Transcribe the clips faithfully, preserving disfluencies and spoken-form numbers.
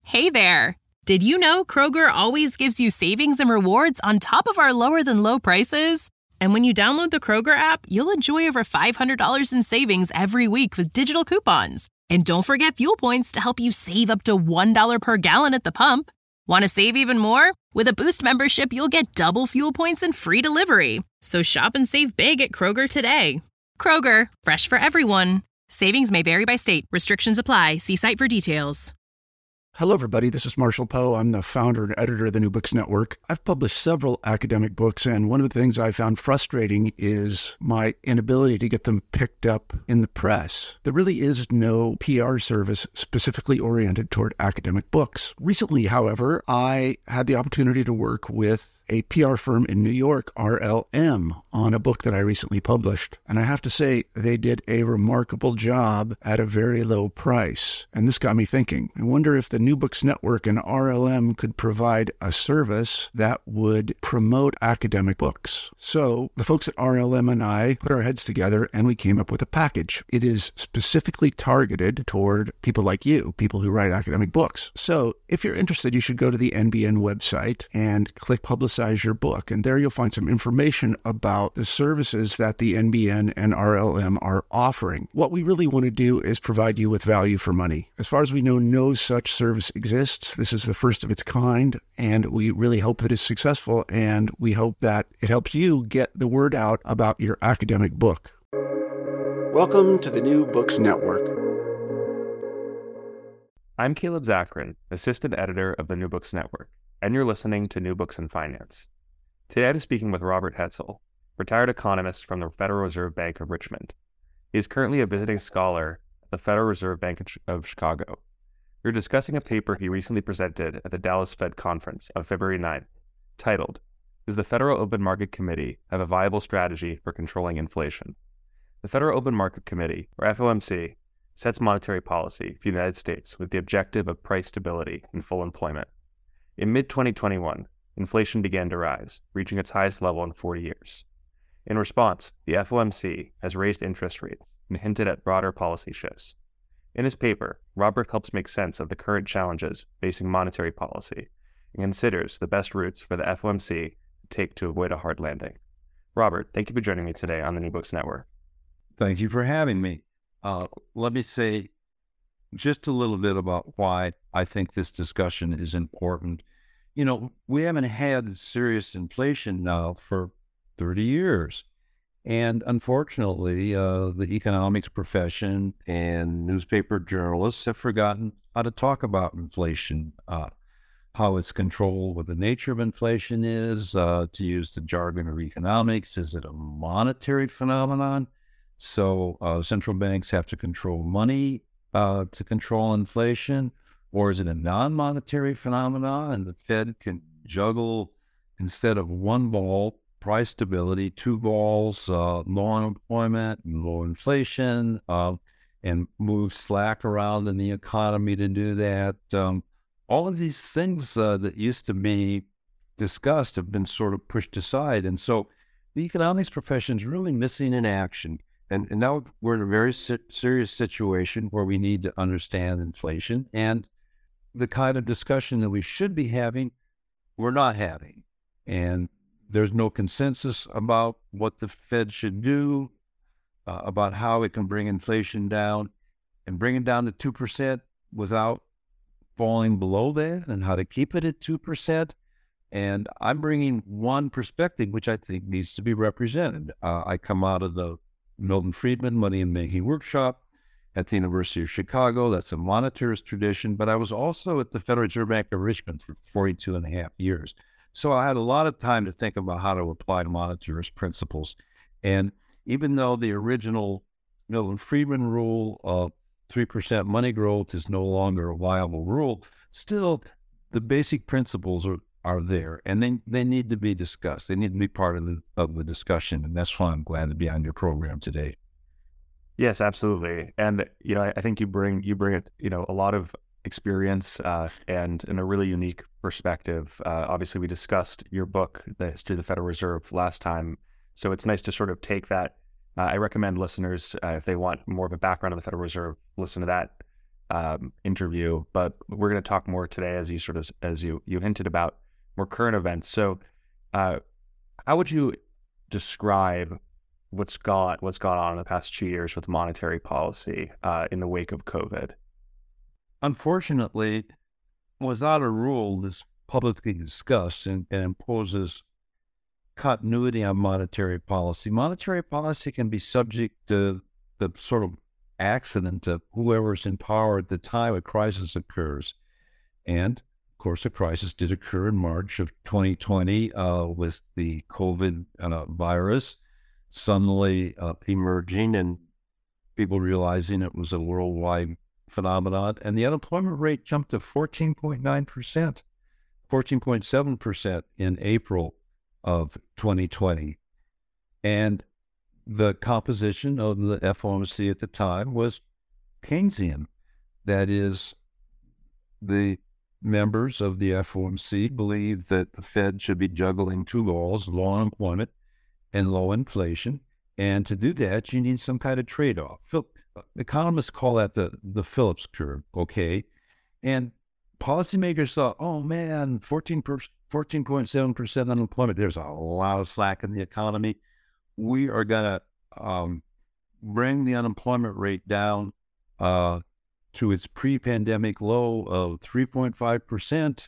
Hey there! Did you know Kroger always gives you savings and rewards on top of our lower-than-low prices? And when you download the Kroger app, you'll enjoy over five hundred dollars in savings every week with digital coupons. And don't forget fuel points to help you save up to one dollar per gallon at the pump. Want to save even more? With a Boost membership, you'll get double fuel points and free delivery. So shop and save big at Kroger today. Kroger, fresh for everyone. Savings may vary by state. Restrictions apply. See site for details. Hello, everybody. This is Marshall Poe. I'm the founder and editor of the New Books Network. I've published several academic books, and one of the things I found frustrating is my inability to get them picked up in the press. There really is no P R service specifically oriented toward academic books. Recently, however, I had the opportunity to work with a P R firm in New York, R L M, on a book that I recently published. And I have to say, they did a remarkable job at a very low price. And this got me thinking. I wonder if the New Books Network and R L M could provide a service that would promote academic books. So the folks at R L M and I put our heads together and we came up with a package. It is specifically targeted toward people like you, people who write academic books. So if you're interested, you should go to the N B N website and click Publicize your book. And there you'll find some information about the services that the N B N and R L M are offering. What we really want to do is provide you with value for money. As far as we know, no such service exists. This is the first of its kind, and we really hope that it's successful, and we hope that it helps you get the word out about your academic book. Welcome to the New Books Network. I'm Caleb Zachrin, assistant editor of the New Books Network, and you're listening to New Books in Finance. Today I'm speaking with Robert Hetzel, retired economist from the Federal Reserve Bank of Richmond. He is currently a visiting scholar at the Federal Reserve Bank of Chicago. We're discussing a paper he recently presented at the Dallas Fed Conference on February ninth, titled, Does the Federal Open Market Committee Have a Viable Strategy for Controlling Inflation? The Federal Open Market Committee, or F O M C, sets monetary policy for the United States with the objective of price stability and full employment. In mid twenty twenty-one, inflation began to rise, reaching its highest level in forty years. In response, the F O M C has raised interest rates and hinted at broader policy shifts. In his paper, Robert helps make sense of the current challenges facing monetary policy and considers the best routes for the F O M C to take to avoid a hard landing. Robert, thank you for joining me today on the New Books Network. Thank you for having me. Uh, let me say just a little bit about why I think this discussion is important. You know, we haven't had serious inflation now for thirty years. And unfortunately, uh, the economics profession and newspaper journalists have forgotten how to talk about inflation, uh, how it's controlled, what the nature of inflation is, uh, to use the jargon of economics. Is it a monetary phenomenon? So uh, central banks have to control money uh, to control inflation, or is it a non-monetary phenomenon and the Fed can juggle, instead of one ball, price stability, two balls, uh, low unemployment and low inflation, uh, and move slack around in the economy to do that? Um, all of these things uh, that used to be discussed have been sort of pushed aside. And so the economics profession is really missing in action. And, and now we're in a very si- serious situation where we need to understand inflation, and the kind of discussion that we should be having, we're not having. And there's no consensus about what the Fed should do, uh, about how it can bring inflation down and bring it down to two percent without falling below that, and how to keep it at two percent. And I'm bringing one perspective, which I think needs to be represented. Uh, I come out of the Milton Friedman Money and Making Workshop at the University of Chicago. That's a monetarist tradition, but I was also at the Federal Reserve Bank of Richmond for forty-two and a half years. So I had a lot of time to think about how to apply monetarist principles. And even though the original Milton Friedman rule of three percent money growth is no longer a viable rule, still the basic principles are, are there, and they, they need to be discussed. They need to be part of the, of the discussion, and that's why I'm glad to be on your program today. Yes, absolutely. And, you know, I, I think you bring, you bring, you know, a lot of experience uh, and in a really unique perspective. Uh, obviously, we discussed your book, The History of the Federal Reserve, last time. So it's nice to sort of take that. Uh, I recommend listeners, uh, if they want more of a background on the Federal Reserve, listen to that um, interview, but we're going to talk more today, as you sort of as you you hinted about, more current events. So, uh, how would you describe what's gone what's gone on in the past two years with monetary policy uh, in the wake of COVID? Unfortunately, without a rule that's publicly discussed and, and imposes continuity on monetary policy, monetary policy can be subject to the sort of accident of whoever's in power at the time a crisis occurs. And of course, a crisis did occur in March of twenty twenty uh, with the COVID uh, virus suddenly uh, emerging and people realizing it was a worldwide phenomenon. And the unemployment rate jumped to fourteen point nine percent, fourteen point seven percent in April of twenty twenty. And the composition of the F O M C at the time was Keynesian. That is, the members of the F O M C believed that the Fed should be juggling two goals, low unemployment and low inflation. And to do that, you need some kind of trade-off. Economists call that the, the Phillips curve, okay? And policymakers thought, oh man, fourteen point seven percent unemployment, there's a lot of slack in the economy. We are going to um, bring the unemployment rate down uh, to its pre-pandemic low of three point five percent.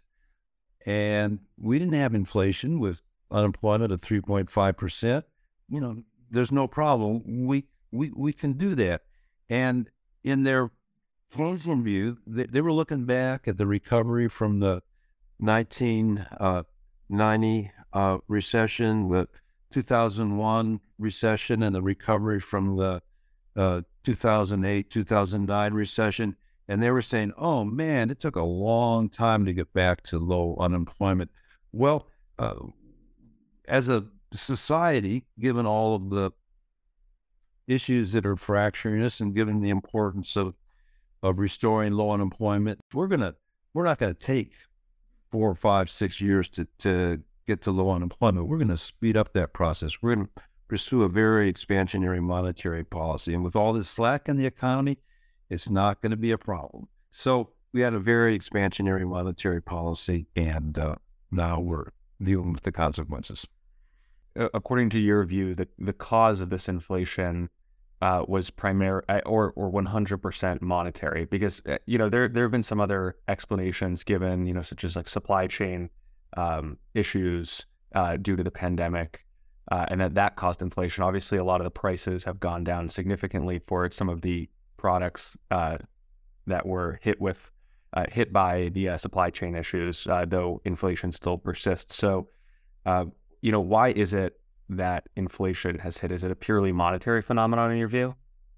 And we didn't have inflation with unemployment of three point five percent. You know, there's no problem. We, we, we can do that. And in their Keynesian view, they, they were looking back at the recovery from the nineteen ninety uh, recession, the two thousand one recession, and the recovery from the uh, two thousand eight, two thousand nine recession. And they were saying, oh man, it took a long time to get back to low unemployment. Well, uh, as a society, given all of the issues that are fracturing us and given the importance of of restoring low unemployment, we're gonna we're not gonna take four, five, six years to to get to low unemployment. We're gonna speed up that process. We're gonna pursue a very expansionary monetary policy, and with all this slack in the economy, it's not going to be a problem. So we had a very expansionary monetary policy, and uh, now we're dealing with the consequences. According to your view, the the cause of this inflation Uh, was primary or or one hundred percent monetary, because uh, you know there there have been some other explanations given, you know, such as like supply chain um, issues uh, due to the pandemic, uh, and that that caused inflation. Obviously, a lot of the prices have gone down significantly for some of the products uh, that were hit with uh, hit by the uh, supply chain issues, uh, though inflation still persists. So, uh, you know, why is it that inflation has hit? Is it a purely monetary phenomenon in your view?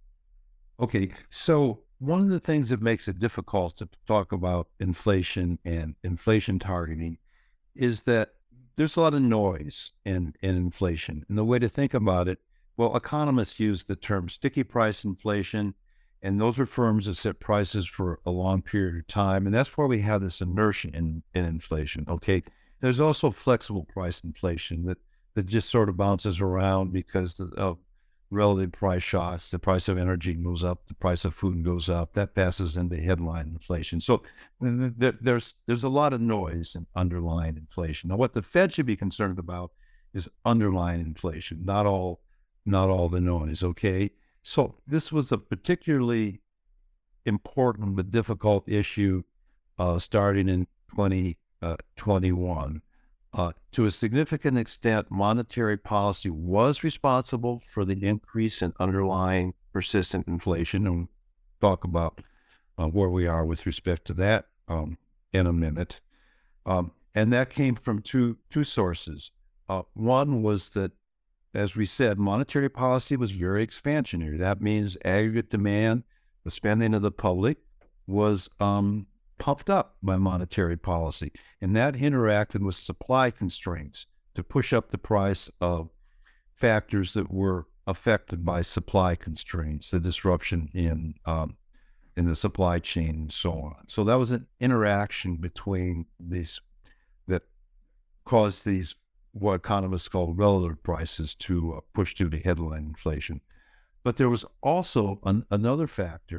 Okay, so one of the things that makes it difficult to talk about inflation and inflation targeting is that there's a lot of noise in, in inflation. And the way to think about it, well, economists use the term sticky price inflation, and those are firms that set prices for a long period of time. And that's where we have this inertia in, in inflation, okay? There's also flexible price inflation that that just sort of bounces around because of relative price shocks. The price of energy goes up, the price of food goes up. That passes into headline inflation. So there, there's there's a lot of noise in underlying inflation. Now, what the Fed should be concerned about is underlying inflation, not all not all the noise. Okay, so this was a particularly important but difficult issue uh, starting in twenty twenty-one. Uh, to a significant extent, monetary policy was responsible for the increase in underlying persistent inflation, and we'll talk about uh, where we are with respect to that um, in a minute. Um, and that came from two two sources. Uh, one was that, as we said, monetary policy was very expansionary. That means aggregate demand, the spending of the public, was um, pumped up by monetary policy, and that interacted with supply constraints to push up the price of factors that were affected by supply constraints, the disruption in um, in the supply chain and so on. So that was an interaction between these that caused these what economists call relative prices to uh, push through the headline inflation. But there was also an, another factor,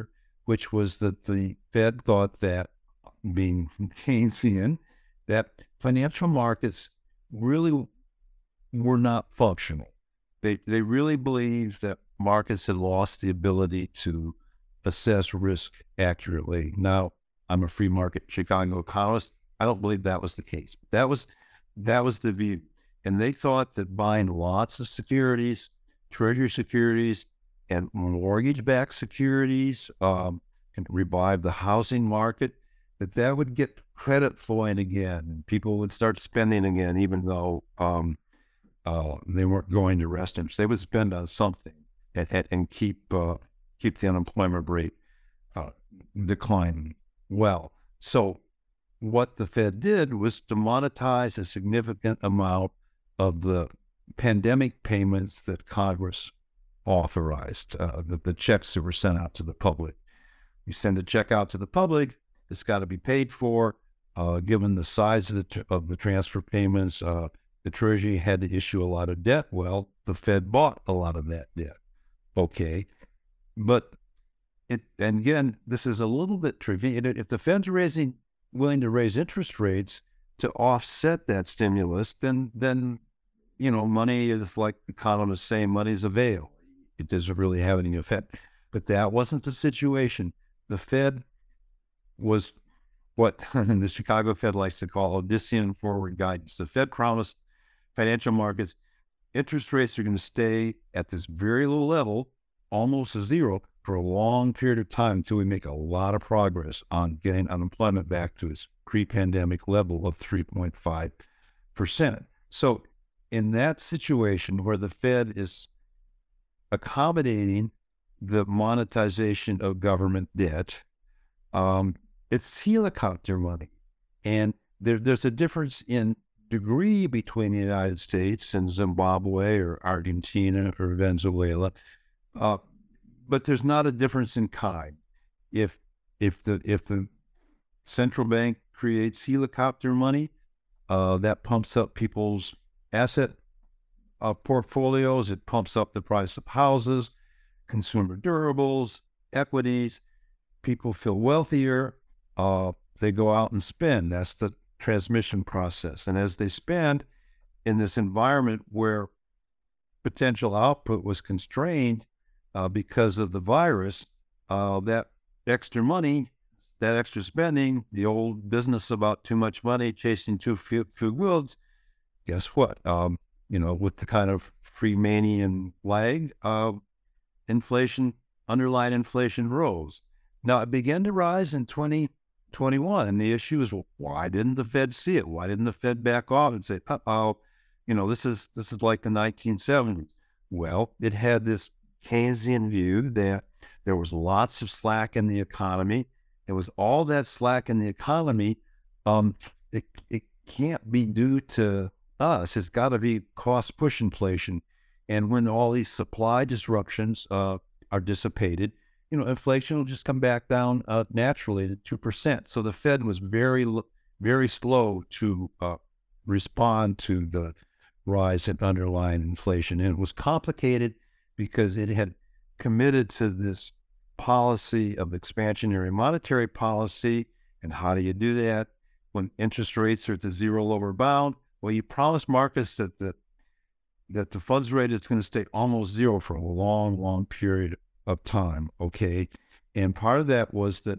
which was that the Fed thought that, being Keynesian, that financial markets really were not functional. They they really believed that markets had lost the ability to assess risk accurately. Now, I'm a free market Chicago economist. I don't believe that was the case. That was that was the view. And they thought that buying lots of securities, treasury securities, and mortgage-backed securities um, and revive the housing market, that that would get credit flowing again, and people would start spending again, even though um, uh, they weren't going to restaurants. They would spend on something and, and, and keep uh, keep the unemployment rate uh, declining. Well, so what the Fed did was to monetize a significant amount of the pandemic payments that Congress authorized, uh, the, the checks that were sent out to the public. You send a check out to the public, it's got to be paid for. Uh, given the size of the, of the transfer payments, uh, the Treasury had to issue a lot of debt. Well, the Fed bought a lot of that debt. Okay. But, it, and again, this is a little bit trivial. If the Fed's raising, willing to raise interest rates to offset that stimulus, then, then you know, money is, like economists say, money's a veil. It doesn't really have any effect. But that wasn't the situation. The Fed was what the Chicago Fed likes to call Odyssean forward guidance. The Fed promised financial markets interest rates are going to stay at this very low level, almost a zero, for a long period of time until we make a lot of progress on getting unemployment back to its pre-pandemic level of three point five percent. So in that situation where the Fed is accommodating the monetization of government debt, um, it's helicopter money. And there, there's a difference in degree between the United States and Zimbabwe or Argentina or Venezuela. Uh, but there's not a difference in kind. If if the if the central bank creates helicopter money, uh, that pumps up people's asset uh, portfolios. It pumps up the price of houses, consumer durables, equities. People feel wealthier. Uh, they go out and spend. That's the transmission process. And as they spend in this environment where potential output was constrained uh, because of the virus, uh, that extra money, that extra spending, the old business about too much money chasing too few, few goods, guess what? Um, you know, with the kind of Freemanian lag, uh, inflation, underlying inflation rose. Now, it began to rise in twenty twenty-one, and the issue is, well, why didn't the Fed see it? Why didn't the Fed back off and say, uh-oh, you know, this is this is like the nineteen seventies? Well, it had this Keynesian view that there was lots of slack in the economy. It was all that slack in the economy. Um, it, it can't be due to us. It's got to be cost push inflation. And when all these supply disruptions uh, are dissipated, you know, inflation will just come back down uh, naturally to two percent. So the Fed was very, very slow to uh, respond to the rise in underlying inflation. And it was complicated because it had committed to this policy of expansionary monetary policy. And how do you do that when interest rates are at the zero lower bound? Well, you promise markets that the that the funds rate is going to stay almost zero for a long, long period of time, okay? And part of that was that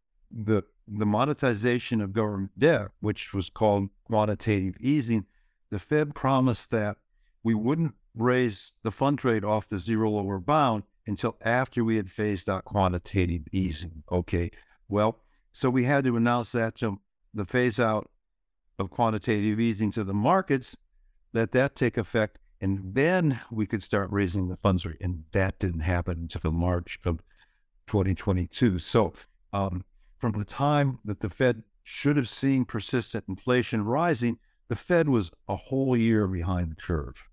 the the monetization of government debt, which was called quantitative easing, the Fed promised that we wouldn't raise the funds rate off the zero lower bound until after we had phased out quantitative easing, okay? Well, so we had to announce that to the phase out of quantitative easing to the markets, let that take effect, and then we could start raising the funds rate. And that didn't happen until March of twenty twenty-two. So um, from the time that the Fed should have seen persistent inflation rising, the Fed was a whole year behind the curve.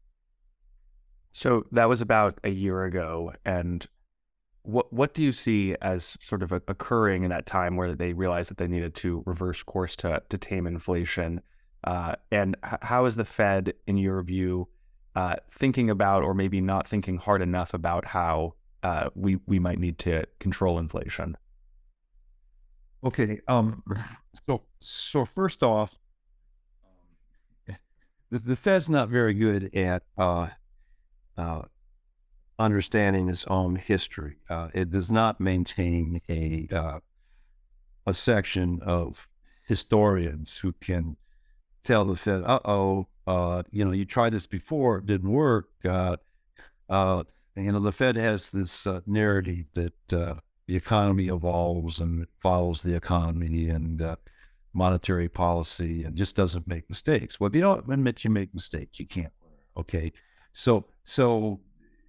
So that was about a year ago. And what what do you see as sort of occurring in that time where they realized that they needed to reverse course to, to tame inflation? Uh, and h- how is the Fed, in your view, uh, thinking about, or maybe not thinking hard enough about how uh, we, we might need to control inflation? Okay. Um. So so first off, the, the Fed's not very good at uh, uh, understanding its own history. Uh, it does not maintain a uh, a section of historians who can tell the Fed, "Uh oh, uh, you know, you tried this before, it didn't work." Uh, uh, and, you know, the Fed has this uh, narrative that uh, the economy evolves and it follows the economy and uh, monetary policy and just doesn't make mistakes. Well, if you don't admit you make mistakes, you can't learn. Okay, so so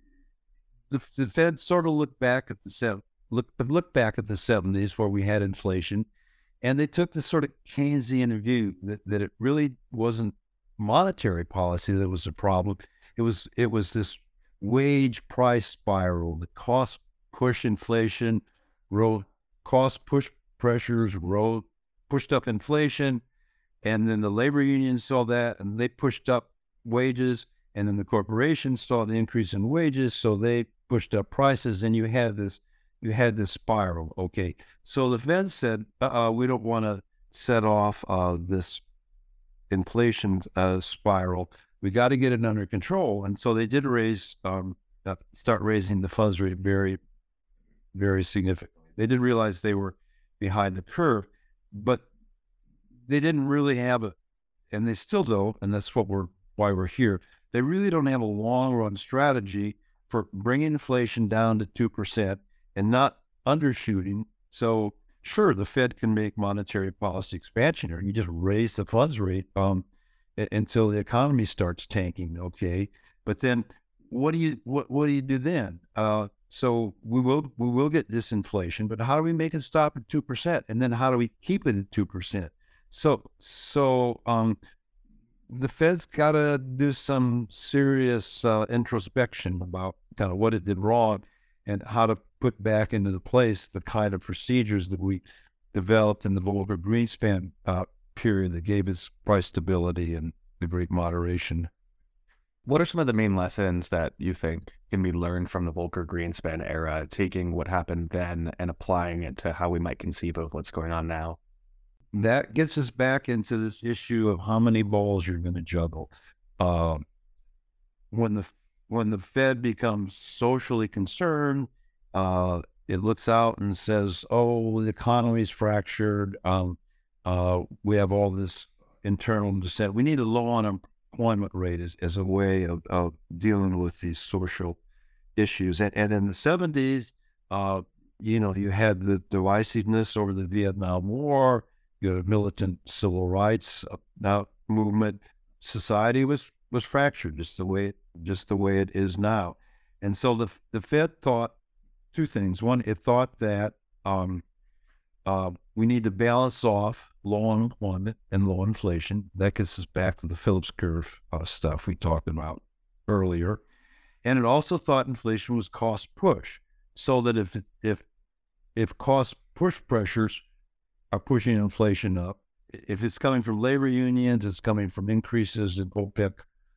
the, the Fed sort of looked back at the seven, look look back at the seventies where we had inflation, and they took this sort of Keynesian view that, that it really wasn't monetary policy that was the problem. It was it was this wage price spiral, the cost push inflation, rose, cost push pressures, rose, pushed up inflation, and then the labor unions saw that and they pushed up wages, and then the corporations saw the increase in wages, so they pushed up prices, and you had this you had this spiral. Okay, so the Fed said, uh-uh, we don't want to set off uh, this inflation uh, spiral. We got to get it under control, and so they did raise, um, uh, start raising the funds rate very, very significantly. They did realize they were behind the curve, but they didn't really have a, and they still don't, and that's what we're why we're here. They really don't have a long run strategy for bringing inflation down to two percent and not undershooting. So sure, the Fed can make monetary policy expansion, or you just raise the funds rate um, until the economy starts tanking. Okay, but then what do you what what do you do then? Uh, so we will we will get disinflation, but how do we make it stop at two percent? And then how do we keep it at two percent? So so um, the Fed's got to do some serious uh, introspection about kind of what it did wrong and how to put back into the place the kind of procedures that we developed in the Volcker Greenspan uh, period that gave us price stability and the great moderation. What are some of the main lessons that you think can be learned from the Volcker Greenspan era, taking what happened then and applying it to how we might conceive of what's going on now? That gets us back into this issue of how many balls you're going to juggle. Uh, when the when the Fed becomes socially concerned, uh, it looks out and says, "Oh, the economy's fractured. Um, uh, we have all this internal dissent. We need a low unemployment rate as, as a way of, of dealing with these social issues." And, and in the seventies, uh, you know, you had the divisiveness over the Vietnam War. You had a militant civil rights uh, movement. Society was was fractured, just the way just the way it is now. And so the the Fed thought two things. One, it thought that um, uh, we need to balance off low unemployment and low inflation. That gets us back to the Phillips curve uh, stuff we talked about earlier. And it also thought inflation was cost push, so that if if if cost push pressures are pushing inflation up, if it's coming from labor unions, it's coming from increases in OPEC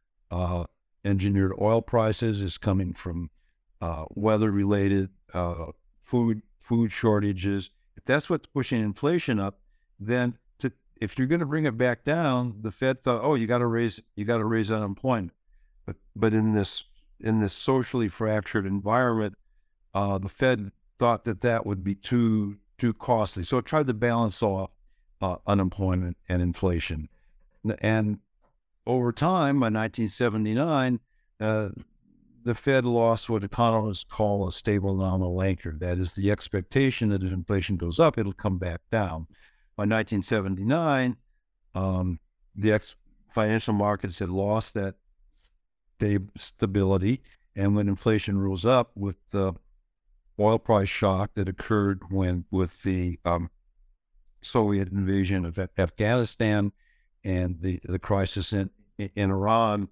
uh, engineered oil prices, it's coming from uh, weather-related uh, food food shortages. If that's what's pushing inflation up, then to, if you're going to bring it back down, the Fed thought, oh, you got to raise you got to raise unemployment. But but in this in this socially fractured environment, uh, the Fed thought that that would be too too costly. So it tried to balance off uh, unemployment and inflation. And over time, by nineteen seventy-nine, uh, the Fed lost what economists call a stable nominal anchor. That is the expectation that if inflation goes up, it'll come back down. By nineteen seventy-nine, um, the ex- financial markets had lost that sta- stability. And when inflation rose up with the oil price shock that occurred when with the um, Soviet invasion of Afghanistan and the, the crisis in, in Iran,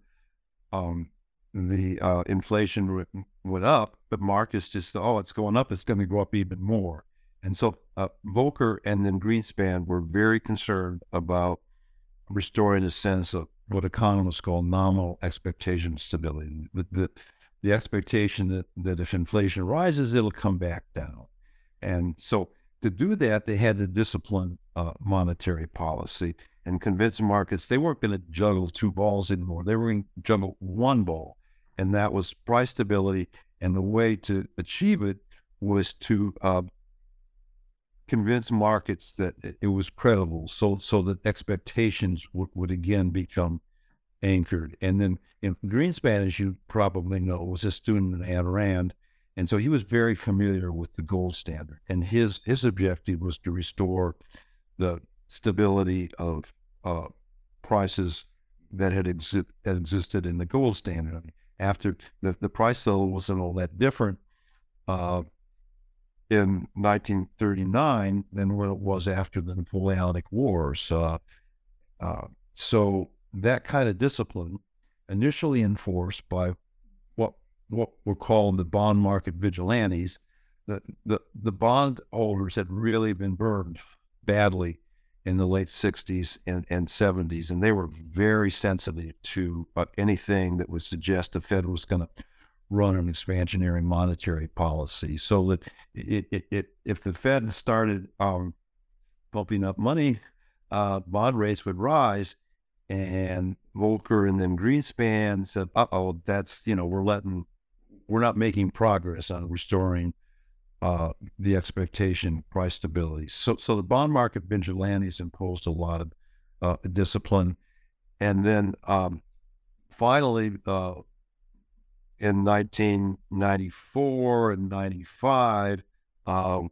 um, the uh, inflation went up, but markets just thought, oh, it's going up, it's going to go up even more. And so uh, Volcker and then Greenspan were very concerned about restoring a sense of what economists call nominal expectation stability. The, the, the expectation that, that if inflation rises, it'll come back down. And so to do that, they had to discipline uh, monetary policy and convince markets they weren't going to juggle two balls anymore. They were going to juggle one ball, and that was price stability. And the way to achieve it was to uh, convince markets that it was credible, so so that expectations would, would again become anchored. And then you know, Greenspan, as you probably know, was a student at Ayn Rand, and so he was very familiar with the gold standard. And his his objective was to restore the stability of uh, prices that had exi- existed in the gold standard. I mean, after the, the price level wasn't all that different uh, in nineteen thirty-nine than what it was after the Napoleonic Wars. Uh, uh, so that kind of discipline, initially enforced by what what were called the bond market vigilantes, the, the, the bond holders had really been burned badly in the late sixties and, and seventies, and they were very sensitive to uh, anything that would suggest the Fed was going to run an expansionary monetary policy. So that it, it, it, if the Fed started um, pumping up money, uh, bond rates would rise. And Volcker and then Greenspan said, uh-oh, that's, you know, we're letting, we're not making progress on restoring uh, the expectation price stability. So so the bond market vigilantes imposed a lot of uh, discipline. And then um, finally, uh, in nineteen ninety-four and ninety-five, uh,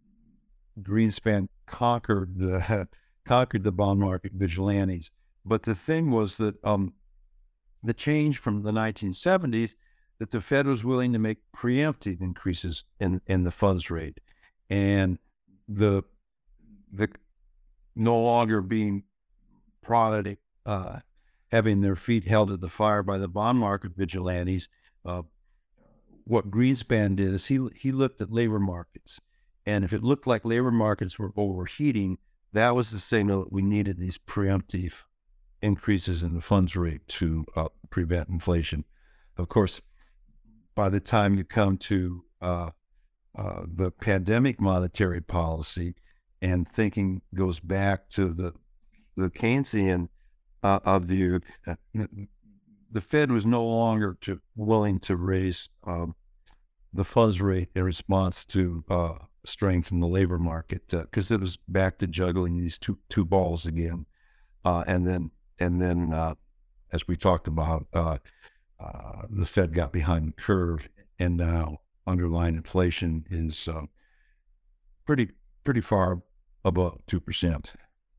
Greenspan conquered the, conquered the bond market vigilantes. But the thing was that um, the change from the nineteen seventies, that the Fed was willing to make preemptive increases in, in the funds rate, and the the no longer being prodded, uh, having their feet held to the fire by the bond market vigilantes. Uh, what Greenspan did is he he looked at labor markets, and if it looked like labor markets were overheating, that was the signal that we needed these preemptive increases in the funds rate to uh, prevent inflation. Of course, by the time you come to uh, uh, the pandemic monetary policy, and thinking goes back to the the Keynesian uh, of view, uh, the Fed was no longer to, willing to raise um, the funds rate in response to uh, strength in the labor market, because uh, it was back to juggling these two two balls again, uh, and then. And then, uh, as we talked about, uh, uh, the Fed got behind the curve, and now underlying inflation is uh, pretty pretty far above two percent.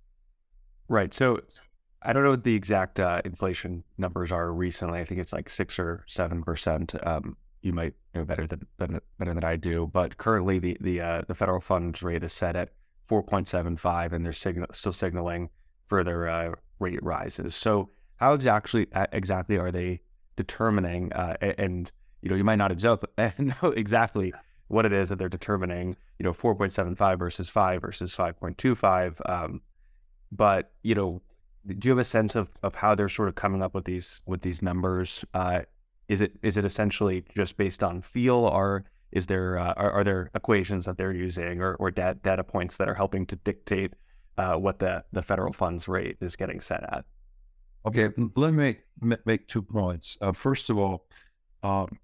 Right. So I don't know what the exact uh, inflation numbers are recently. I think it's like six or seven percent. Um, you might know better than, than better than I do. But currently, the the uh, the federal funds rate is set at four point seven five, and they're signal, still signaling further uh, rate rises. So how exactly exactly are they determining? Uh, and you know, you might not exactly know exactly what it is that they're determining. You know, four point seven five versus five versus five point two five. Um, but you know, do you have a sense of, of how they're sort of coming up with these with these numbers? Uh, is it is it essentially just based on feel, or is there uh, are, are there equations that they're using, or or data data points that are helping to dictate Uh, what the, the federal funds rate is getting set at? Okay, let me make, make two points. Uh, first of all, um,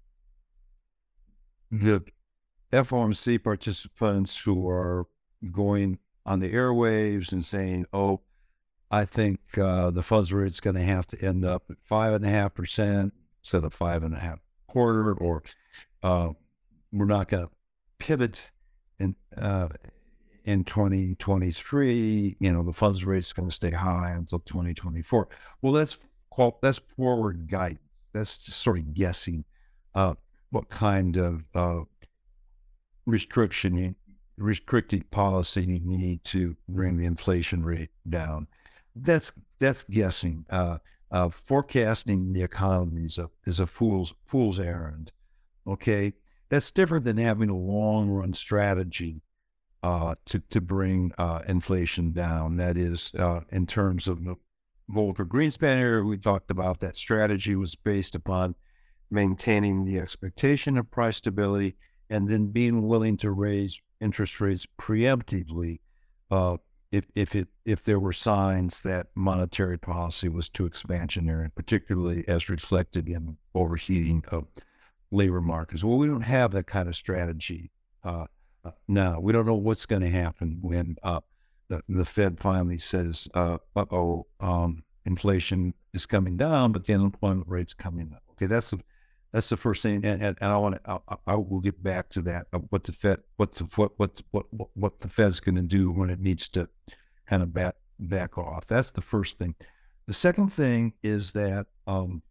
the F O M C participants who are going on the airwaves and saying, oh, I think uh, the funds rate is going to have to end up at five and a half percent instead of five and a half quarter, or uh, we're not going to pivot in uh, in twenty twenty-three, you know, the funds rate is going to stay high until twenty twenty-four. Well, that's called, that's forward guidance. That's just sort of guessing uh, what kind of uh, restriction, restricted policy you need to bring the inflation rate down. That's that's guessing. Uh, uh, forecasting the economy is a, is a fool's fool's errand. Okay, that's different than having a long run strategy Uh, to to bring uh, inflation down. That is, uh, in terms of the Volcker Greenspan era, we talked about that strategy was based upon maintaining the expectation of price stability and then being willing to raise interest rates preemptively uh, if if it if there were signs that monetary policy was too expansionary, particularly as reflected in overheating of labor markets. Well, we don't have that kind of strategy uh, uh, now. We don't know what's going to happen when uh, the, the Fed finally says, uh, uh-oh, um, inflation is coming down, but the unemployment rate's coming up. Okay, that's the that's the first thing, and, and, and I want to I, I will get back to that. Uh, what the Fed, what's the what what what what the Fed's going to do when it needs to kind of back back off. That's the first thing. The second thing is that, um,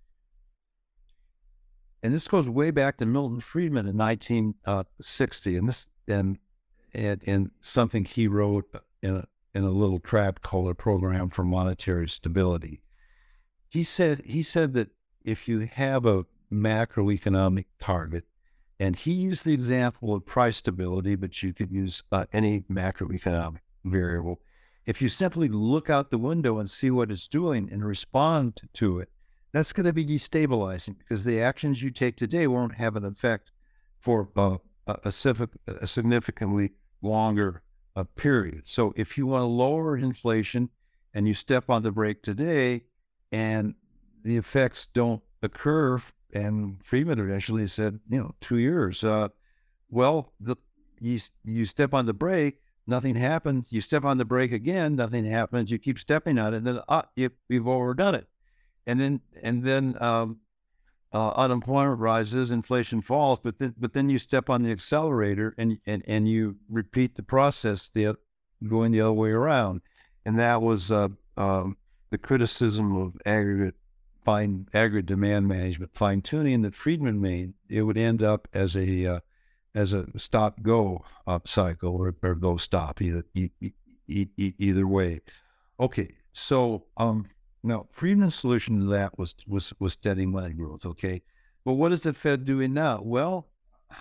and this goes way back to Milton Friedman in nineteen sixty, and this and and, and something he wrote in a in a little tract called A Program for Monetary Stability. He said he said that if you have a macroeconomic target, and he used the example of price stability, but you could use uh, any macroeconomic variable. If you simply look out the window and see what it's doing and respond to it, that's going to be destabilizing, because the actions you take today won't have an effect for uh, a, a significantly longer uh, period. So if you want to lower inflation and you step on the brake today and the effects don't occur, and Friedman eventually said, you know, two years, uh, well, the, you, you step on the brake, nothing happens. You step on the brake again, nothing happens. You keep stepping on it, and then ah, you, you've overdone it. And then and then um, uh, unemployment rises, inflation falls, but then but then you step on the accelerator and and, and you repeat the process, the going the other way around. And that was uh, um, the criticism of aggregate fine aggregate demand management fine tuning that Friedman made. It would end up as a uh, as a stop go uh, cycle or, or go stop either e- e- e- either way. Okay, so um. Now, Friedman's solution to that was was was steady money growth, okay? But what is the Fed doing now? Well,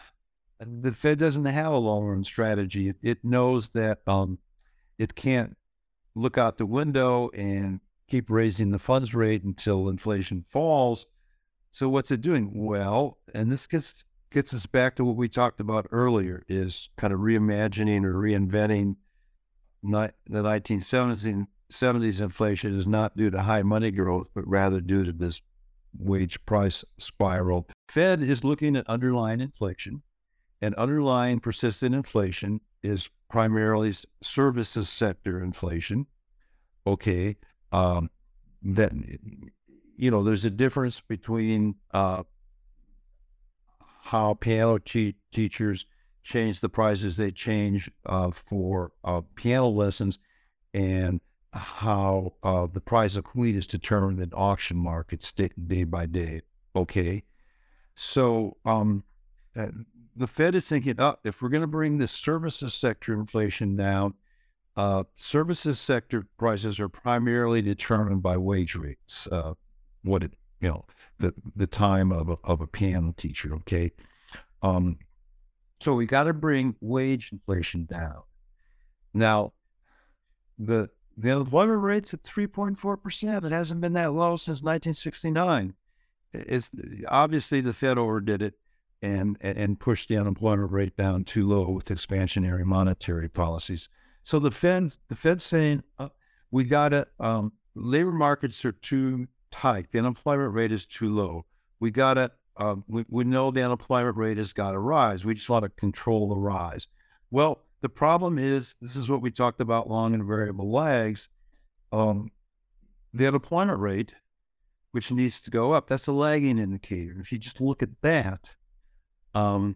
the Fed doesn't have a long-run strategy. It, it knows that um, it can't look out the window and keep raising the funds rate until inflation falls. So what's it doing? Well, and this gets gets us back to what we talked about earlier, is kind of reimagining or reinventing ni- the nineteen seventies inflation is not due to high money growth, but rather due to this wage price spiral. Fed is looking at underlying inflation, and underlying persistent inflation is primarily services sector inflation. Okay, um, that, you know, there's a difference between uh, how piano te- teachers change the prices they change uh, for uh, piano lessons, and how uh, the price of wheat is determined in auction markets day, day by day. Okay, so um, uh, the Fed is thinking, oh, if we're going to bring the services sector inflation down, uh, services sector prices are primarily determined by wage rates. Uh, what it, you know, the the time of a, of a piano teacher. Okay, um, so we got to bring wage inflation down. Now, the The unemployment rate's at three point four percent. It hasn't been that low since nineteen sixty-nine. It's obviously the Fed overdid it and and pushed the unemployment rate down too low with expansionary monetary policies. So the Fed's the Fed's saying uh, we got to um, labor markets are too tight. The unemployment rate is too low. We got to uh, we we know the unemployment rate has got to rise. We just want to control the rise. Well, the problem is, this is what we talked about, long and variable lags. Um, the unemployment rate, which needs to go up, that's a lagging indicator. If you just look at that, um,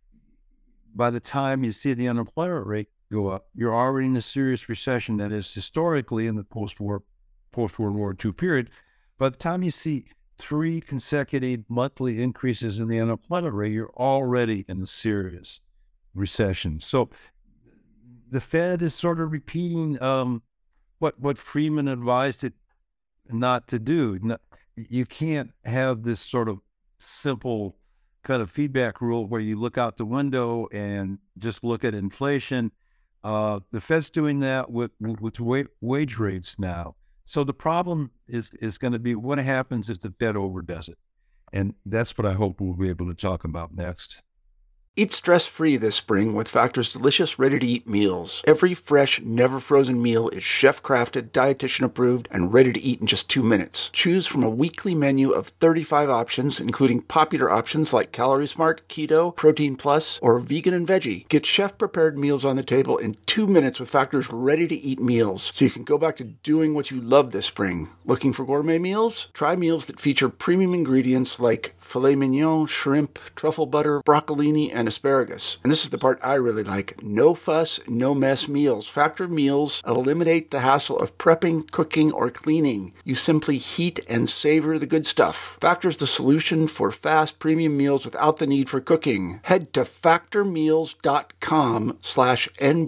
by the time you see the unemployment rate go up, you're already in a serious recession. That is, historically in the post-war, post-World War Two period. By the time you see three consecutive monthly increases in the unemployment rate, you're already in a serious recession. So the Fed is sort of repeating um, what what Friedman advised it not to do. No, you can't have this sort of simple kind of feedback rule where you look out the window and just look at inflation. Uh, the Fed's doing that with with wa- wage rates now. So the problem is is going to be what happens if the Fed overdoes it, and that's what I hope we'll be able to talk about next. Eat stress-free this spring with Factor's delicious, ready-to-eat meals. Every fresh, never-frozen meal is chef-crafted, dietitian-approved, and ready to eat in just two minutes. Choose from a weekly menu of thirty-five options, including popular options like Calorie Smart, Keto, Protein Plus, or Vegan and Veggie. Get chef-prepared meals on the table in two minutes with Factor's ready-to-eat meals, so you can go back to doing what you love this spring. Looking for gourmet meals? Try meals that feature premium ingredients like filet mignon, shrimp, truffle butter, broccolini, and asparagus. And this is the part I really like. No fuss, no mess meals. Factor meals eliminate the hassle of prepping, cooking, or cleaning. You simply heat and savor the good stuff. Factor's the solution for fast premium meals without the need for cooking. Head to factormeals.com slash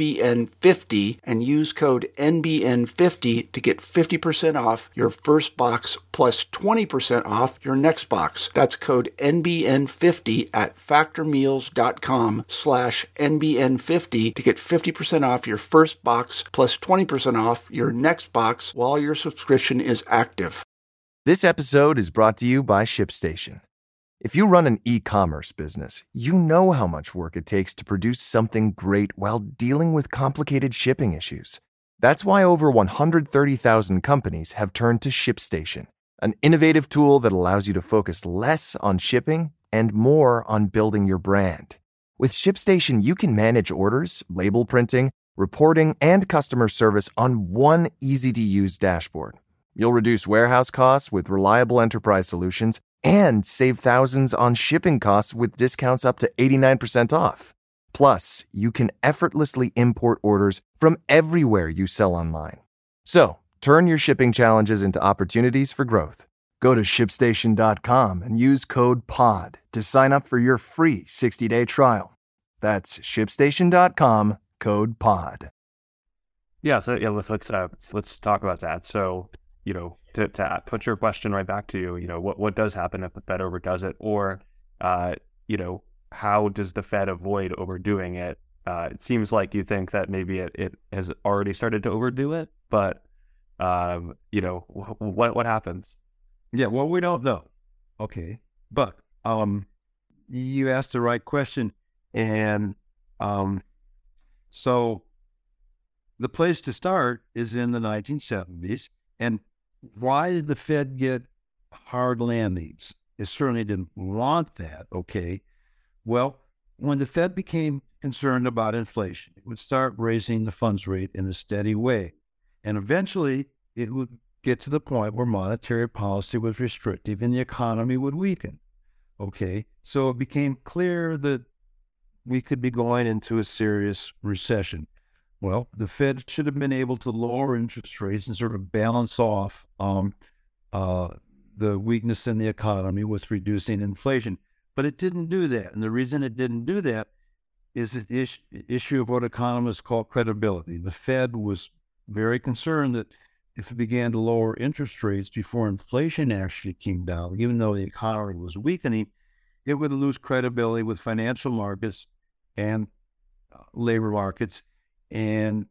NBN50 and use code N B N fifty to get fifty percent off your first box plus twenty percent off your next box. That's code N B N fifty at factormeals.com slash N B N fifty to get fifty percent off your first box plus twenty percent off your next box while your subscription is active. This episode is brought to you by ShipStation. If you run an e-commerce business, you know how much work it takes to produce something great while dealing with complicated shipping issues. That's why over one hundred thirty thousand companies have turned to ShipStation, an innovative tool that allows you to focus less on shipping and more on building your brand. With ShipStation, you can manage orders, label printing, reporting, and customer service on one easy-to-use dashboard. You'll reduce warehouse costs with reliable enterprise solutions and save thousands on shipping costs with discounts up to eighty-nine percent off. Plus, you can effortlessly import orders from everywhere you sell online. So, turn your shipping challenges into opportunities for growth. Go to ShipStation dot com and use code POD to sign up for your free sixty-day trial. That's ShipStation dot com, code POD. Yeah, so yeah, let's let's, uh, let's let's talk about that. So, you know, to to put your question right back to you, you know, what what does happen if the Fed overdoes it, or uh, you know, how does the Fed avoid overdoing it? Uh, it seems like you think that maybe it, it has already started to overdo it, but um, you know, what what happens? Yeah, well, we don't know. Okay. But um, you asked the right question. And um, so the place to start is in the nineteen seventies. And why did the Fed get hard landings? It certainly didn't want that. Okay. Well, when the Fed became concerned about inflation, it would start raising the funds rate in a steady way. And eventually it would get to the point where monetary policy was restrictive and the economy would weaken. Okay, so it became clear that we could be going into a serious recession. Well, the Fed should have been able to lower interest rates and sort of balance off um, uh, the weakness in the economy with reducing inflation. But it didn't do that. And the reason it didn't do that is the is- issue of what economists call credibility. The Fed was very concerned that if it began to lower interest rates before inflation actually came down, even though the economy was weakening, it would lose credibility with financial markets and uh, labor markets. And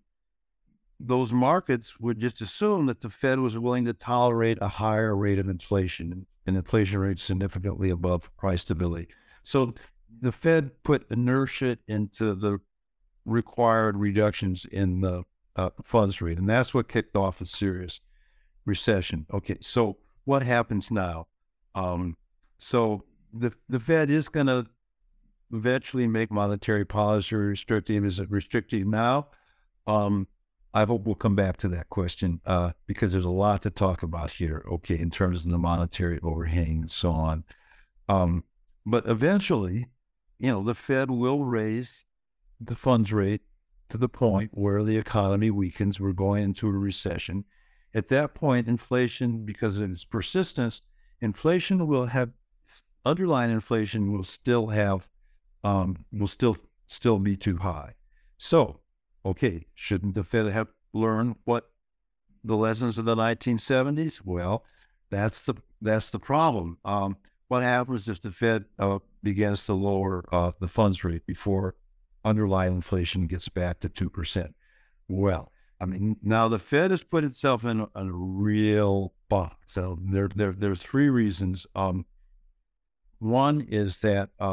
those markets would just assume that the Fed was willing to tolerate a higher rate of inflation, and inflation rate significantly above price stability. So the Fed put inertia into the required reductions in the Uh, funds rate, and that's what kicked off a serious recession. Okay, so what happens now? Um, so the the Fed is going to eventually make monetary policy restrictive. Is it restrictive now? Um, I hope we'll come back to that question uh, because there's a lot to talk about here. Okay, in terms of the monetary overhang and so on. Um, but eventually, you know, the Fed will raise the funds rate to the point where the economy weakens. We're going into a recession. At that point, inflation, because of its persistence, inflation will have, underlying inflation will still have, um, will still still be too high. So, okay, shouldn't the Fed have learned what the lessons of the nineteen seventies? Well, that's the that's the problem. Um, what happens if the Fed uh, begins to lower uh, the funds rate before underlying inflation gets back to two percent? Well, I mean, now the Fed has put itself in a, a real box. So there, there, there's three reasons. Um, one is that uh,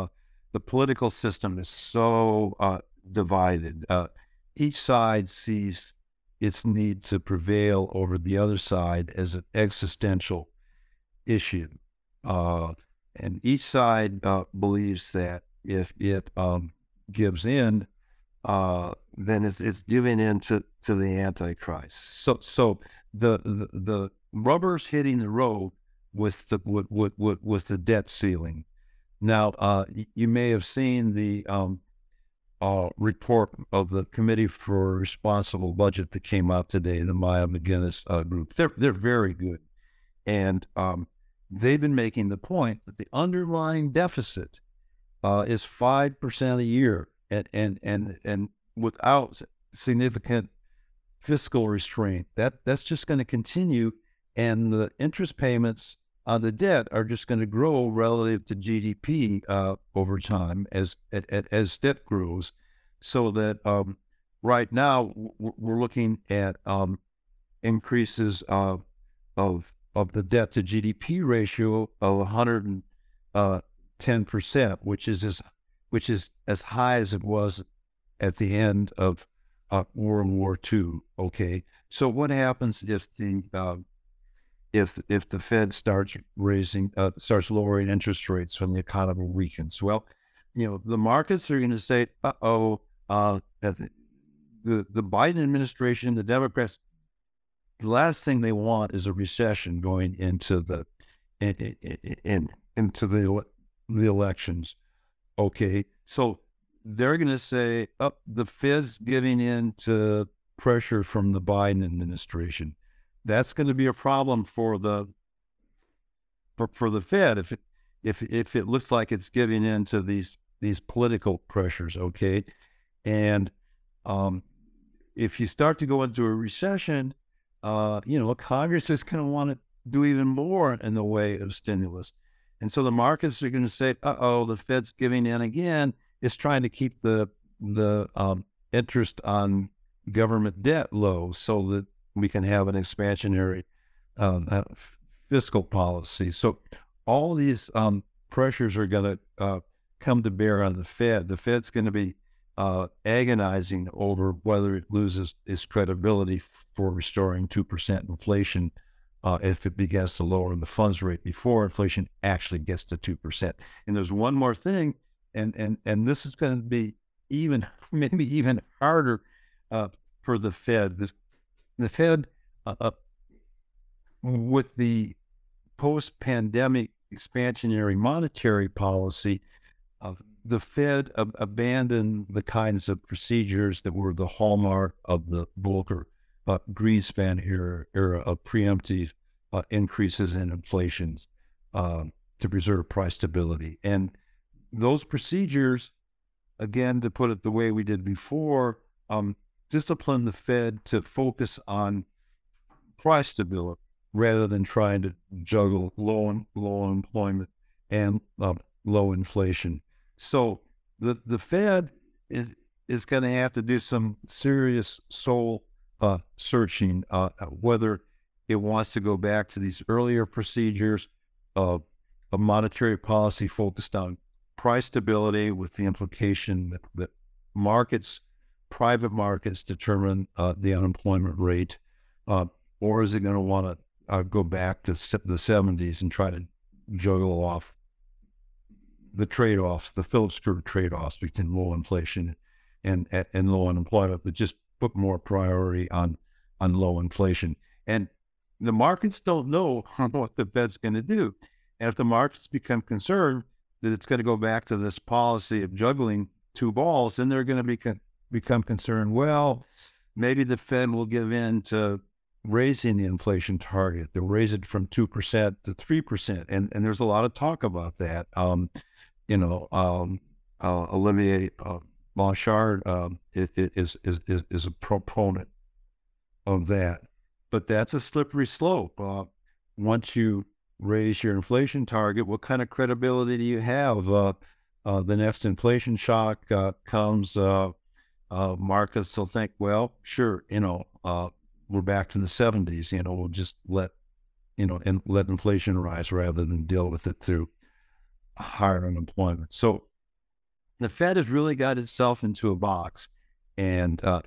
the political system is so uh, divided. Uh, each side sees its need to prevail over the other side as an existential issue. Uh, and each side uh, believes that if it um, gives in, uh, then it's, it's giving in to, to the Antichrist. So, so the, the, the rubber's hitting the road with the, with, with, with, with the debt ceiling. Now, uh, you may have seen the um, uh, report of the Committee for Responsible Budget that came out today, the Maya McGinnis uh, group. They're, they're very good. And um, they've been making the point that the underlying deficit uh, is five percent a year. And, and, and, and without significant fiscal restraint, that, that's just going to continue. And the interest payments on the debt are just going to grow relative to G D P uh, over time as, as, as debt grows. So that um, right now we're looking at um, increases uh, of, of the debt to G D P ratio of one hundred ten percent, which is as which is as high as it was at the end of uh, World War Two. Okay, so what happens if the uh, if if the Fed starts raising uh, starts lowering interest rates when the economy weakens? Well, you know, the markets are going to say, "Uh oh, uh, the the Biden administration, the Democrats, the last thing they want is a recession going into the in, in, in into the the elections." Okay, so they're going to say, "Up, oh, the Fed's giving in to pressure from the Biden administration." That's going to be a problem for the for, for the Fed if it if if it looks like it's giving in to these these political pressures. Okay, and um, if you start to go into a recession, uh, you know, Congress is going to want to do even more in the way of stimulus. And so the markets are going to say, uh oh, the Fed's giving in again. It's trying to keep the the um, interest on government debt low so that we can have an expansionary um, uh, fiscal policy. So all these um, pressures are going to uh, come to bear on the Fed. The Fed's going to be uh, agonizing over whether it loses its credibility for restoring two percent inflation Uh, if it begins to lower the funds rate before inflation actually gets to two percent. And there's one more thing, and and and this is going to be even, maybe even harder uh, for the Fed. The, the Fed, uh, uh, with the post-pandemic expansionary monetary policy, uh, the Fed ab- abandoned the kinds of procedures that were the hallmark of the Volcker Uh, Greenspan era, era of preemptive uh, increases in inflation uh, to preserve price stability. And those procedures, again, to put it the way we did before, um, discipline the Fed to focus on price stability rather than trying to juggle low, low employment and uh, low inflation. So the, the Fed is, is going to have to do some serious soul Uh, searching uh, whether it wants to go back to these earlier procedures of a monetary policy focused on price stability with the implication that, that markets, private markets determine uh, the unemployment rate, uh, or is it going to want to uh, go back to the seventies and try to juggle off the trade-offs, the Phillips curve trade-offs between low inflation and, and low unemployment, but just put more priority on, on low inflation. And the markets don't know what the Fed's going to do. And if the markets become concerned that it's going to go back to this policy of juggling two balls, then they're going to be, become concerned, well, maybe the Fed will give in to raising the inflation target. They'll raise it from two percent to three percent. And, and there's a lot of talk about that. Um, you know, um, uh, Olivier uh, Blanchard um, is, is, is, is a proponent of that, but that's a slippery slope. Uh, once you raise your inflation target, what kind of credibility do you have? Uh, uh, the next inflation shock uh, comes, uh, uh, markets will think, well, sure, you know, uh, we're back to the seventies, you know, we'll just let, you know, and let inflation rise rather than deal with it through higher unemployment. So the Fed has really got itself into a box, and uh,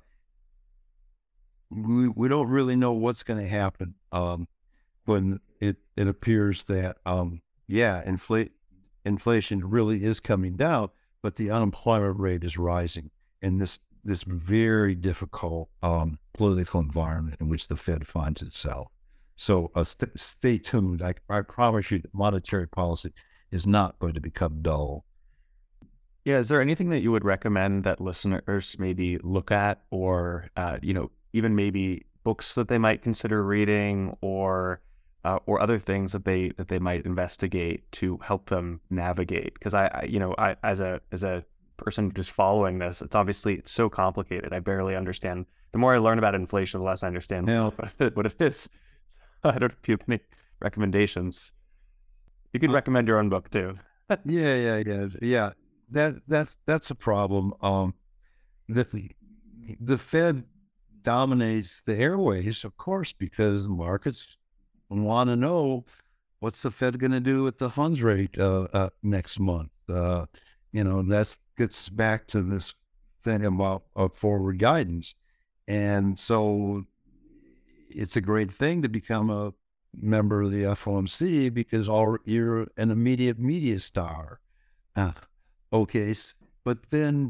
we, we don't really know what's going to happen um, when it, it appears that, um, yeah, infl- inflation really is coming down, but the unemployment rate is rising in this, this very difficult um, political environment in which the Fed finds itself. So uh, st- stay tuned. I, I promise you that monetary policy is not going to become dull. Yeah, is there anything that you would recommend that listeners maybe look at, or uh, you know, even maybe books that they might consider reading, or uh, or other things that they that they might investigate to help them navigate? Because I, I, you know, I as a as a person just following this, it's obviously it's so complicated. I barely understand. The more I learn about inflation, the less I understand Yeah. what it, what it is. So I don't know if you have any recommendations. You could Uh, recommend your own book too. Yeah, yeah, yeah, yeah. That that's that's a problem. Um, the the Fed dominates the airways, of course, because the markets want to know what's the Fed going to do with the funds rate uh, uh, next month. Uh, you know, that gets back to this thing about uh, forward guidance, and so it's a great thing to become a member of the F O M C because all, you're an immediate media star. Uh, okay, but then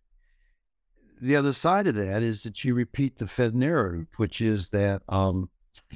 the other side of that is that you repeat the Fed narrative, which is that, um,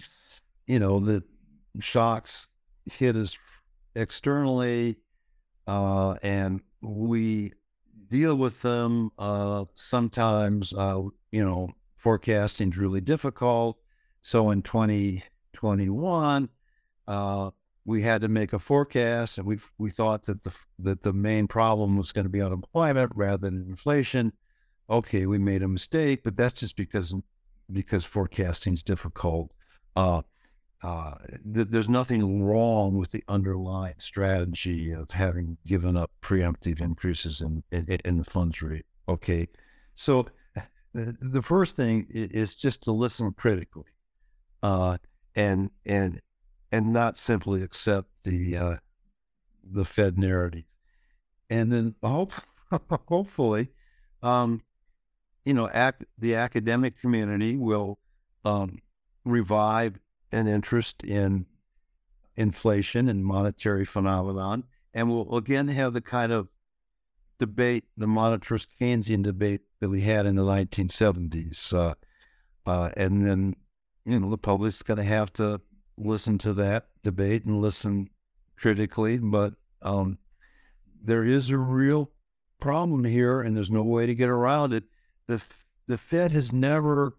you know, the shocks hit us externally, uh, and we deal with them. Uh, sometimes, uh, you know, forecasting is really difficult. So in twenty twenty-one, uh, we had to make a forecast, and we we thought that the that the main problem was going to be unemployment rather than inflation. Okay, we made a mistake, but that's just because because forecasting is difficult. Uh, uh, th- there's nothing wrong with the underlying strategy of having given up preemptive increases in in, in the funds rate. Okay, so the, the first thing is just to listen critically, uh, and and and not simply accept the uh, the Fed narrative, and then hope hopefully. Um, you know, ac- the academic community will um, revive an interest in inflation and monetary phenomenon, and we'll again have the kind of debate, the monetarist Keynesian debate that we had in the nineteen seventies. Uh, uh, and then, you know, the public's going to have to listen to that debate and listen critically, but um, there is a real problem here, and there's no way to get around it. The the Fed has never,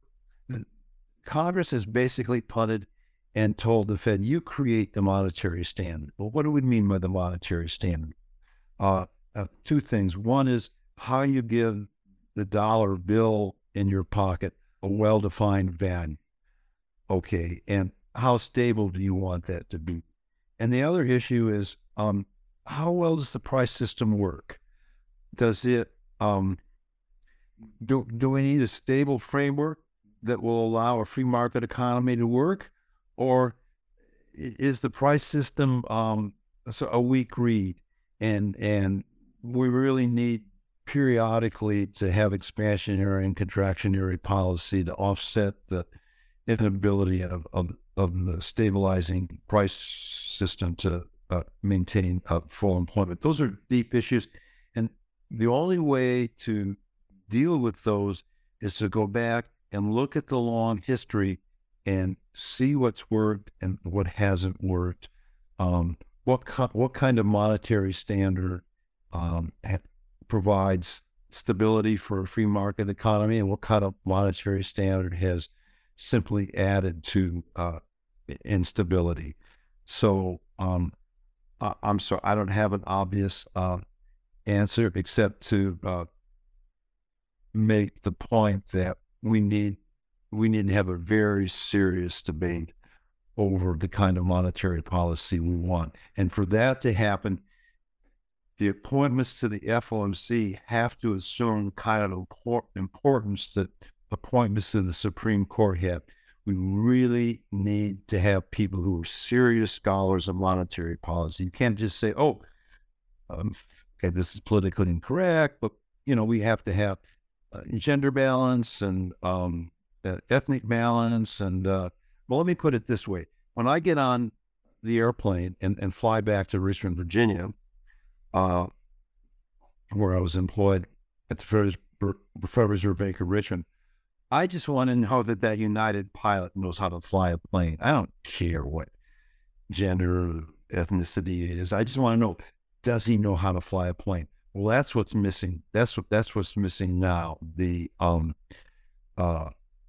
Congress has basically punted and told the Fed, you create the monetary standard. Well, what do we mean by the monetary standard? Uh, uh, two things. One is how you give the dollar bill in your pocket a well-defined value. Okay, and how stable do you want that to be? And the other issue is um, how well does the price system work? Does it, um, do, do we need a stable framework that will allow a free market economy to work? Or is the price system um, a weak reed? And, and we really need periodically to have expansionary and contractionary policy to offset the inability of, of, of the stabilizing price system to uh, maintain uh, full employment. Those are deep issues. And the only way to deal with those is to go back and look at the long history and see what's worked and what hasn't worked. Um, what, co- what kind of monetary standard um, ha- provides stability for a free market economy, and what kind of monetary standard has simply added to uh, instability. So um, I, I'm sorry, I don't have an obvious uh, answer except to uh, make the point that we need we need to have a very serious debate over the kind of monetary policy we want. And for that to happen, the appointments to the F O M C have to assume kind of import- importance that appointments to the Supreme Court have. We really need to have people who are serious scholars of monetary policy. You can't just say, oh, um, okay, this is politically incorrect, but, you know, we have to have uh, gender balance and um, uh, ethnic balance. And, uh, well, let me put it this way. When I get on the airplane and, and fly back to Richmond, Virginia, uh, where I was employed at the Federal Federal Reserve Bank of Richmond, I just want to know that that United pilot knows how to fly a plane. I don't care what gender or ethnicity it is. I just want to know, does he know how to fly a plane? Well, that's what's missing. That's what that's what's missing now. The um, uh,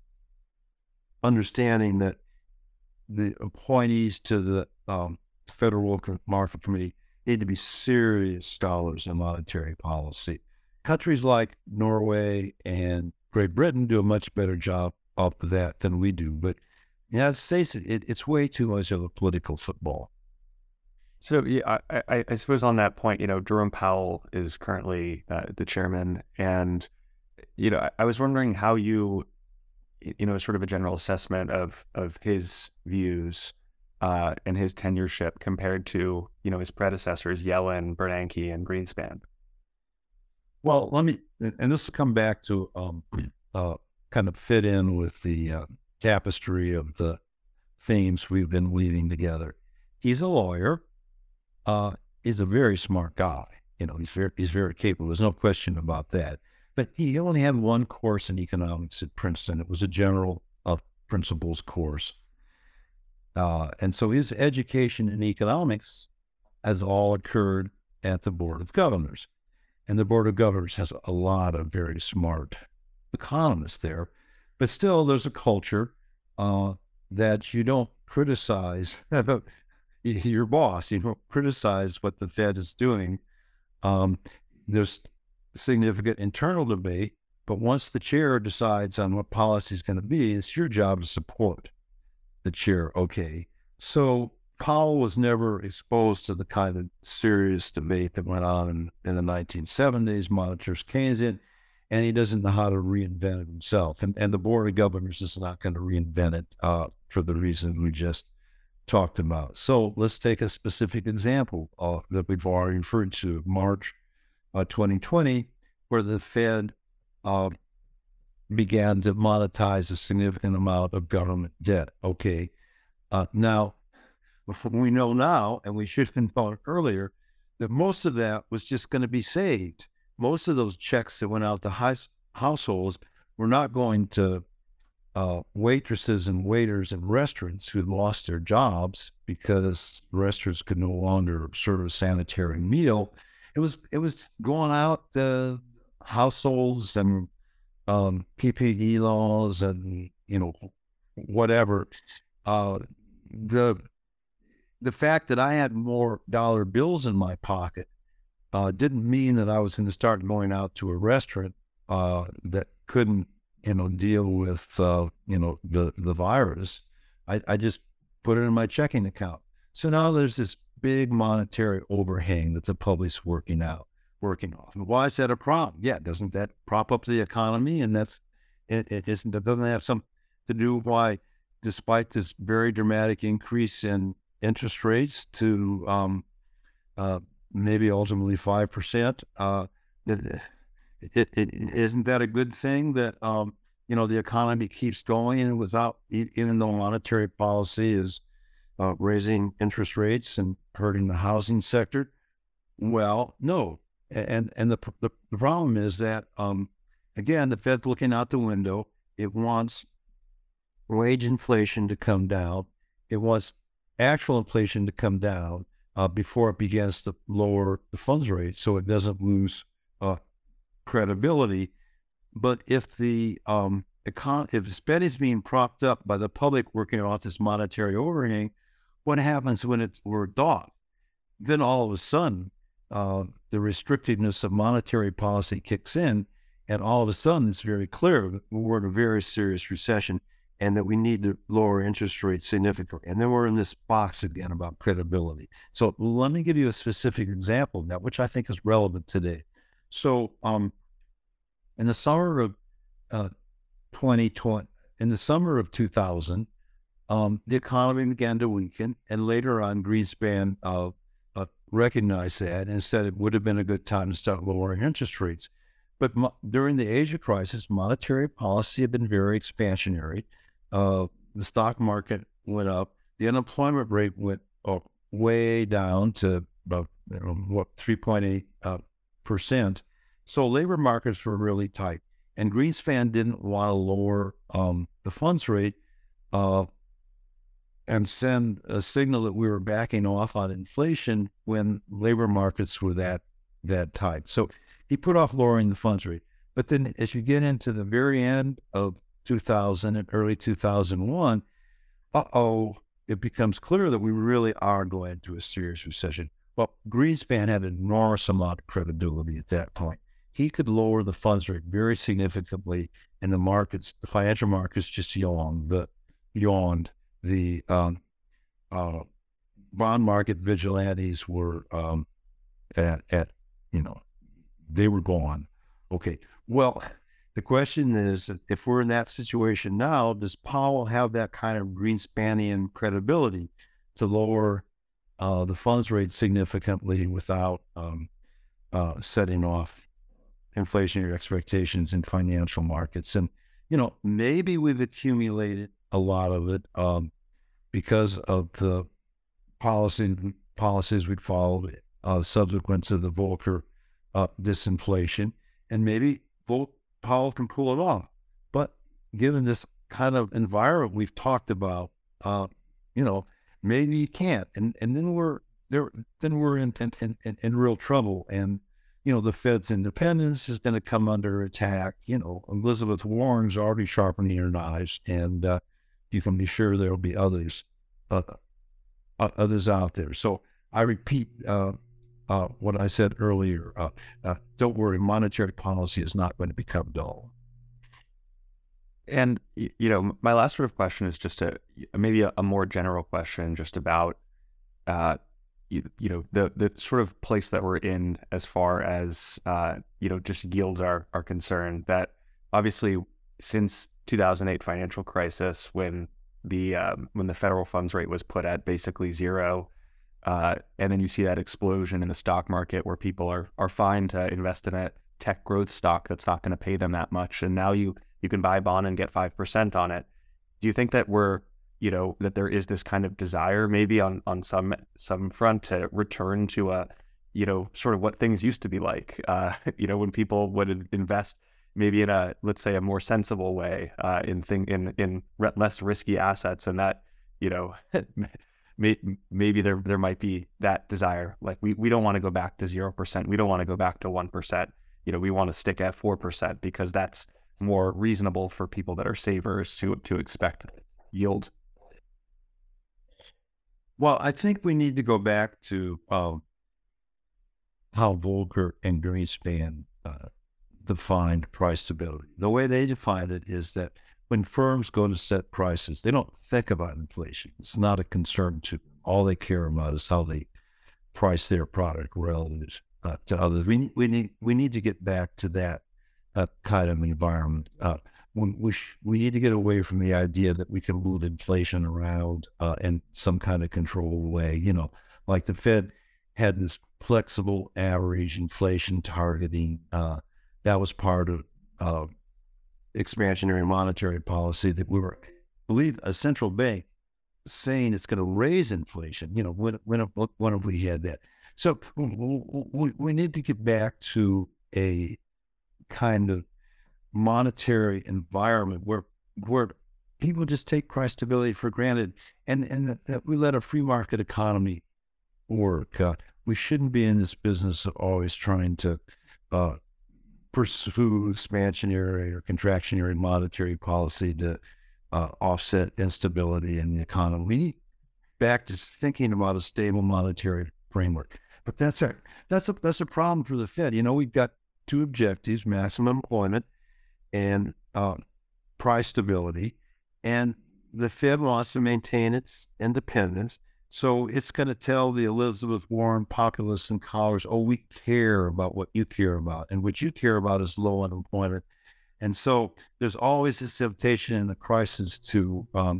understanding that the appointees to the um, Federal Market Committee need to be serious scholars in monetary policy. Countries like Norway and Great Britain do a much better job of that than we do. But the United States, it, it's way too much of a political football. So yeah, I, I, I suppose on that point, you know, Jerome Powell is currently uh, the chairman, and you know, I, I was wondering how you, you know, sort of a general assessment of of his views uh, and his tenureship compared to, you know, his predecessors Yellen, Bernanke, and Greenspan. Well, let me, and this will come back to um, uh, kind of fit in with the uh, tapestry of the themes we've been weaving together. He's a lawyer. Uh, he's a very smart guy. You know, he's very, he's very capable. There's no question about that. But he only had one course in economics at Princeton. It was a general uh, principles course. Uh, and so his education in economics has all occurred at the Board of Governors. And the Board of Governors has a lot of very smart economists there. But still, there's a culture uh, that you don't criticize your boss. You don't criticize what the Fed is doing. Um, there's significant internal debate, but once the chair decides on what policy is going to be, it's your job to support the chair. Okay. So Powell was never exposed to the kind of serious debate that went on in, in the nineteen seventies, monitors Keynesian, and he doesn't know how to reinvent it himself. And, and the Board of Governors is not going to reinvent it uh, for the reason we just talked about. So let's take a specific example uh, that we've already referred to, March uh, twenty twenty, where the Fed uh, began to monetize a significant amount of government debt. Okay, uh, now, we know now, and we should have known earlier, that most of that was just going to be saved. Most of those checks that went out to high, households were not going to uh, waitresses and waiters in restaurants who lost their jobs because restaurants could no longer serve a sanitary meal. It was it was going out to households and um, P P E laws and, you know, whatever. Uh, the The fact that I had more dollar bills in my pocket uh, didn't mean that I was going to start going out to a restaurant uh, that couldn't, you know, deal with, uh, you know, the, the virus. I, I just put it in my checking account. So now there's this big monetary overhang that the public's working out, working off. And why is that a problem? Yeah, doesn't that prop up the economy? And that's, it, it isn't, that doesn't have something to do why, despite this very dramatic increase in interest rates to um, uh, maybe ultimately five percent. Uh, it, it, it, isn't that a good thing that, um, you know, the economy keeps going and without, even though monetary policy is uh, raising interest rates and hurting the housing sector? Well, no. And and the the, the problem is that, um, again, the Fed's looking out the window. It wants wage inflation to come down. It wants actual inflation to come down uh, before it begins to lower the funds rate so it doesn't lose uh, credibility. But if the um, econ- if the Fed is being propped up by the public working off this monetary overhang, what happens when it's worked off? Then all of a sudden, uh, the restrictiveness of monetary policy kicks in, and all of a sudden it's very clear that we're in a very serious recession and that we need to lower interest rates significantly. And then we're in this box again about credibility. So let me give you a specific example of that, which I think is relevant today. So um, in the summer of uh, twenty twenty, in the summer of two thousand, um, the economy began to weaken, and later on, Greenspan uh, uh, recognized that and said it would have been a good time to start lowering interest rates. But mo- during the Asia crisis, monetary policy had been very expansionary. Uh, the stock market went up. The unemployment rate went up way down to about you know, what three point eight uh, percent. So labor markets were really tight, and Greenspan didn't want to lower um, the funds rate uh, and send a signal that we were backing off on inflation when labor markets were that that tight. So he put off lowering the funds rate. But then as you get into the very end of two thousand and early two thousand one, uh-oh, it becomes clear that we really are going into a serious recession. Well, Greenspan had an enormous amount of credibility at that point. He could lower the funds rate very significantly, and the markets, the financial markets just yawned. The, yawned. The um, uh, bond market vigilantes were um, at, at, you know, they were gone. Okay, well, the question is, if we're in that situation now, does Powell have that kind of Greenspanian credibility to lower uh, the funds rate significantly without um, uh, setting off inflationary expectations in financial markets? And, you know, maybe we've accumulated a lot of it um, because of the policy policies we'd followed uh, subsequent to the Volcker uh, disinflation, and maybe Vol- Powell can pull it off. But given this kind of environment we've talked about, uh, you know, maybe he can't, and and then we're there. Then we're in in, in in real trouble, and you know the Fed's independence is going to come under attack. You know, Elizabeth Warren's already sharpening her knives, and uh, you can be sure there will be others, uh, others out there. So I repeat uh, uh, what I said earlier. Uh, uh, don't worry, monetary policy is not going to become dull. And, you know, my last sort of question is just a maybe a, a more general question just about, uh, you, you know, the the sort of place that we're in as far as, uh, you know, just yields are, are concerned. That obviously since two thousand eight financial crisis, when the um, when the federal funds rate was put at basically zero, uh, and then you see that explosion in the stock market where people are, are fine to invest in a tech growth stock that's not going to pay them that much. And now you You can buy a bond and get five percent on it. Do you think that we're, you know, that there is this kind of desire maybe on, on some some front to return to a, you know, sort of what things used to be like, uh, you know, when people would invest maybe in a, let's say, a more sensible way uh, in thing in in re- less risky assets, and that, you know, may, maybe there there might be that desire. Like we, we don't want to go back to zero percent. We don't want to go back to one percent. You know, we want to stick at four percent because that's more reasonable for people that are savers to to expect yield. Well, I think we need to go back to um, how Volcker and Greenspan uh, defined price stability. The way they defined it is that when firms go to set prices, they don't think about inflation. It's not a concern to them. All they care about is how they price their product relative uh, to others. We we need we need to get back to that uh, kind of environment. Uh, we we, sh- we need to get away from the idea that we can move inflation around uh, in some kind of controlled way. You know, like the Fed had this flexible average inflation targeting. Uh, that was part of uh, expansionary monetary policy that we were, I believe, a central bank saying it's going to raise inflation. You know, when when when have we had that? So we, we need to get back to a kind of monetary environment where where people just take price stability for granted, and and that we let a free market economy work. Uh, we shouldn't be in this business of always trying to uh, pursue expansionary or contractionary monetary policy to uh, offset instability in the economy. We need back to thinking about a stable monetary framework. But that's a that's a that's a problem for the Fed. You know, we've got two objectives: maximum employment and uh, price stability. And the Fed wants to maintain its independence. So it's going to tell the Elizabeth Warren populists and collars, oh, we care about what you care about. And what you care about is low unemployment. And so there's always this temptation in a crisis to um,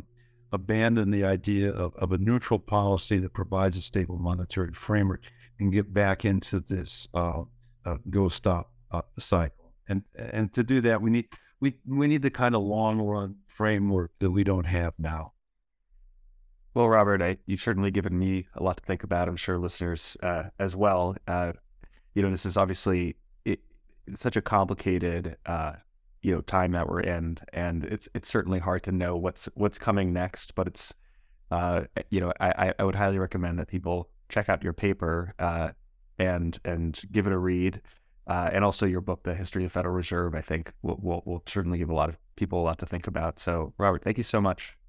abandon the idea of, of a neutral policy that provides a stable monetary framework and get back into this uh, uh, go stop uh, cycle. And and to do that, we need we we need the kind of long run framework that we don't have now. Well, Robert, I, you've certainly given me a lot to think about. I'm sure listeners uh, as well. Uh, you know, this is obviously it, it's such a complicated, uh, you know, time that we're in, and it's it's certainly hard to know what's what's coming next. But it's, uh, you know, I, I would highly recommend that people check out your paper uh, and and give it a read, uh, and also your book, The History of the Federal Reserve. I think will will will certainly give a lot of people a lot to think about. So, Robert, thank you so much.